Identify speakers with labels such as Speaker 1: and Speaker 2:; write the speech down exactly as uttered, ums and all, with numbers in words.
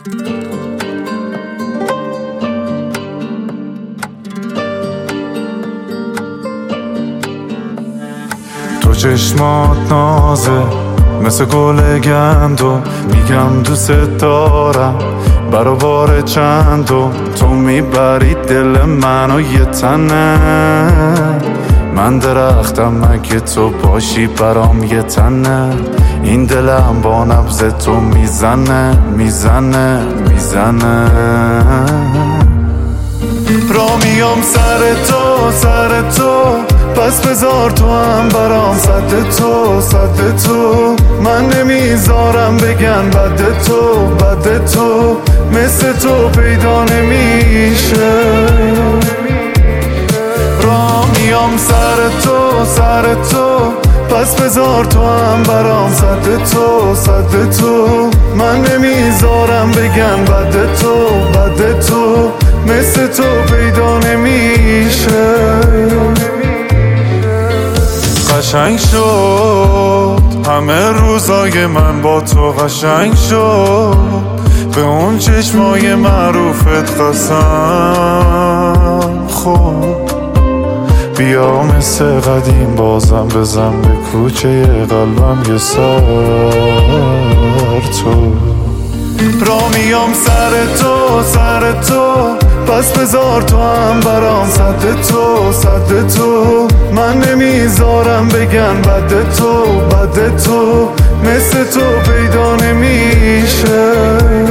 Speaker 1: تو چشمات نازه مثل گل گندو، میگم دوست دارم برابر چندو. تو میبری دل منو یه تنه، من درختم اگه تو باشی برام یه تنه. این دلم با نبض تو میزنه میزنه میزنه. را میام سر تو سر تو، پس بذار تو هم برام صد تو صد تو. من نمیذارم بگن بد تو بد تو، مثل تو پیدا نمیشه. را میام سر تو سر تو، پس بذار تو هم برام صد تو صد تو. من نمیذارم بگن بد تو بد تو، مثل تو پیدا نمیشه. قشنگ شد همه روزای من با تو، قشنگ شد به اون چشمای معروفت قسم خود. بیا مثل قدیم بازم بزن به کوچه قلبم یه سر تو. را میام سر تو سر تو، پس بذار تو هم برام صد تو صد تو. من نمیذارم بگن بد تو بد تو، مثل تو پیدا نمیشه.